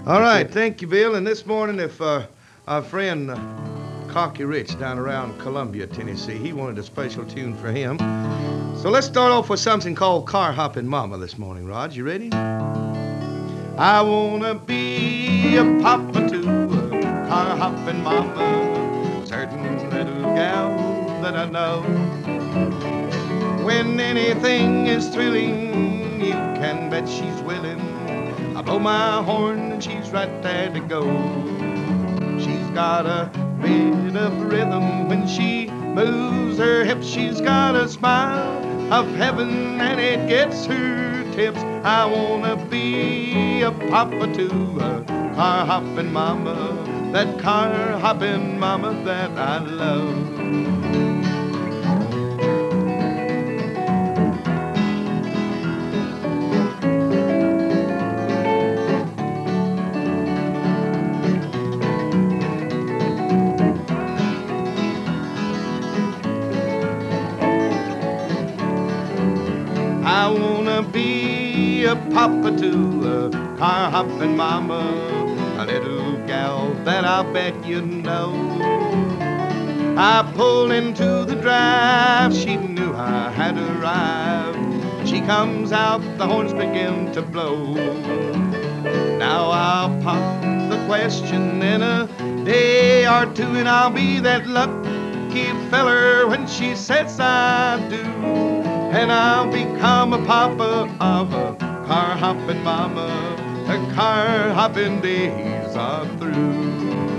All right, thank you, Bill. And this morning, if our friend Cocky Rich down around Columbia, Tennessee, he wanted a special tune for him. So let's start off with something called Car Hopping Mama this morning, Rod. You ready? I wanna be a papa to a car hopping mama, certain little gal that I know. When anything is thrilling, you can bet she's willing. I blow my horn and she's right there to go. She's got a bit of rhythm when she moves her hips. She's got a smile of heaven and it gets her tips. I wanna be a papa to a car hopping mama, that car hopping mama that I love. I wanna be a papa to a car hopping mama, a little gal that I bet you know. I pulled into the drive, she knew I had arrived. She comes out, the horns begin to blow. Now I'll pop the question in a day or two, and I'll be that lucky feller when she says I do. And I'll become a papa of a car hopping mama. The car hopping days are through.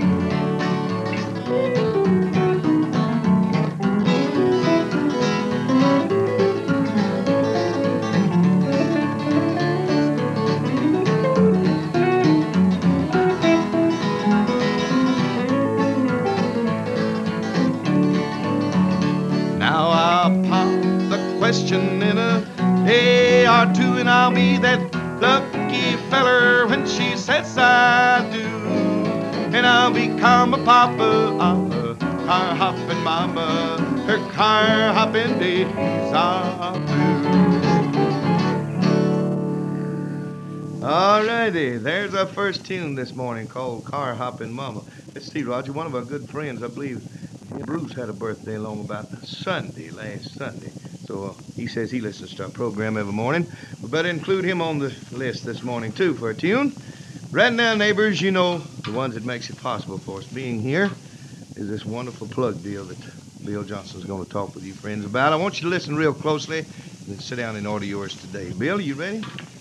Now I'll pop the question in a day or two, and I'll be that lucky feller when she says I do. And I'll become a papa of a car hopping mama. Her car hopping days are through. Alrighty, there's our first tune this morning called Car Hopping Mama. Let's see, Roger, one of our good friends, I believe, Bruce had a birthday along about Sunday, last Sunday. So he says he listens to our program every morning. We better include him on the list this morning, too, for a tune. Right now, neighbors, you know, the ones that makes it possible for us being here is this wonderful plug deal that Bill Johnson's going to talk with you friends about. I want you to listen real closely and then sit down and order yours today. Bill, you ready?